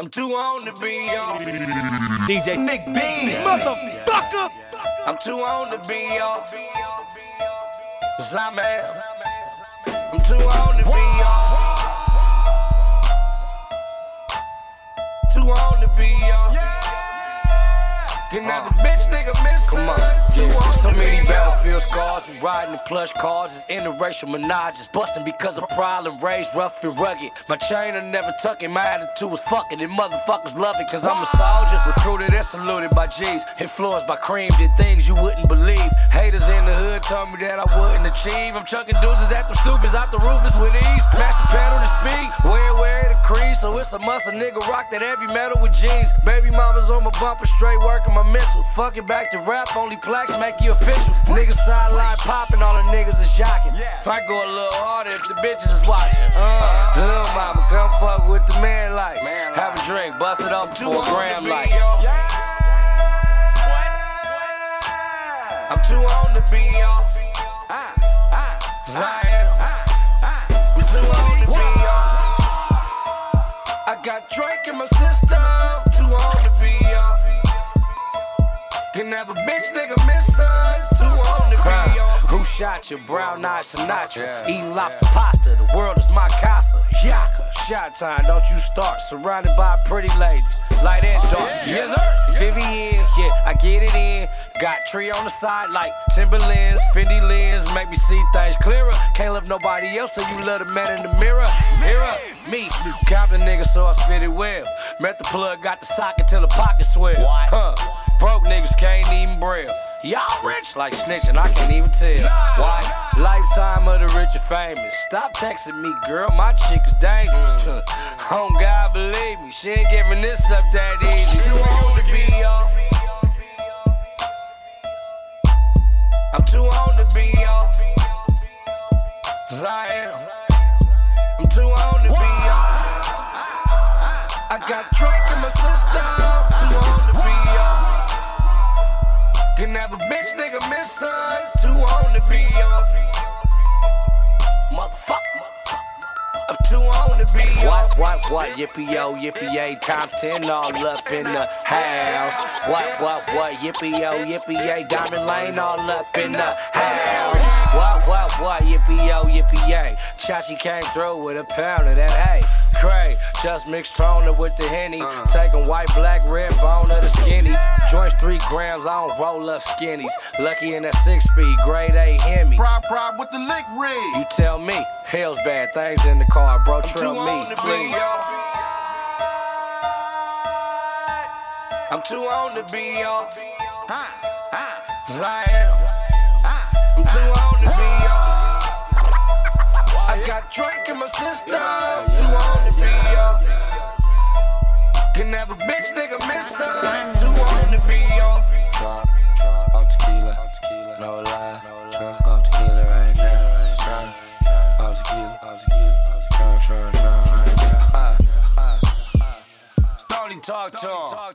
I'm too on to be off. DJ Nick Bean, motherfucker. I'm too on to be off. 'Cause I'm too on to be off. Too on to be off. Get another bitch nigga miss. Come on, yeah. So many battlefield scars and riding in plush cars is interracial menages. Busting because of problem, raised rough and rugged. My chain I never tuck it, my attitude was fucking. And motherfuckers love it cause I'm a soldier. Recruited and saluted by G's. Influenced by cream, did things you wouldn't believe. Haters in the hood told me that I wouldn't achieve. I'm chucking deuces at them stupids out the roofers with ease. Match the pedal to speed, wear the crease. So it's a must a nigga rock that heavy metal with jeans. Baby mama's on my bumper, straight working my mental. Fuck it back to rap, only plaques make you official. Niggas sideline popping, all the niggas is jocking. If I go a little harder if the bitches is watching. Little mama, come fuck with the man like. Have a drink, bust it up to a gram like. I'm too on to be off. I'm too on to be off. I got Drake in my system. Too on to be off. Can have a bitch nigga miss son. Too on to be off. Who shot you? Brown Eyed Sinatra. Eating lobster pasta. The world is my casa. Yaka. Shot time, don't you start. Surrounded by pretty ladies. Light and dark. Yes sir. Vivian, yeah, I get it in. Got tree on the side like Timberlands, Fendi lens, make me see things clearer. Can't love nobody else till you love the man in the mirror. Me, Compton nigga, so I spit it well. Met the plug, got the socket till the pocket swell. Broke niggas can't even braille. Y'all rich like snitching, I can't even tell. Why? Lifetime of the rich and famous. Stop texting me, girl, my chick is dangerous. Oh God, believe me, she ain't giving this up that easy. Too on to be off. I'm too on to be off. 'Cause I'm too on to be off. I got Drake in my system. Too on to be off. Can have a bitch nigga miss son. Too on to be off. Motherfucker. I'm too on to be off. What, yippee-yo, yippee-yay, Compton all up in the house. What, yippee-yo, yippee-yay, Diamond Lane all up in the house. What, yippee-yo, yippee-yay, Chachi came through with a pound of that hay. Cray, just mixed toner with the Henny. Taking white, black, red bone of the skinny. Joints 3 grams, I don't roll up skinnies. Lucky in that 6-speed, grade A Hemi. Pride with the lick rig. You tell me, hell's bad things in the car, bro, trail me, please. I'm too on to be off. I'm too on to be off. I got Drake in my system. Too on to be off. Can have a bitch nigga miss son. Too on to be off. On tequila, no lie. On tequila right now. On tequila. Stony talk to him.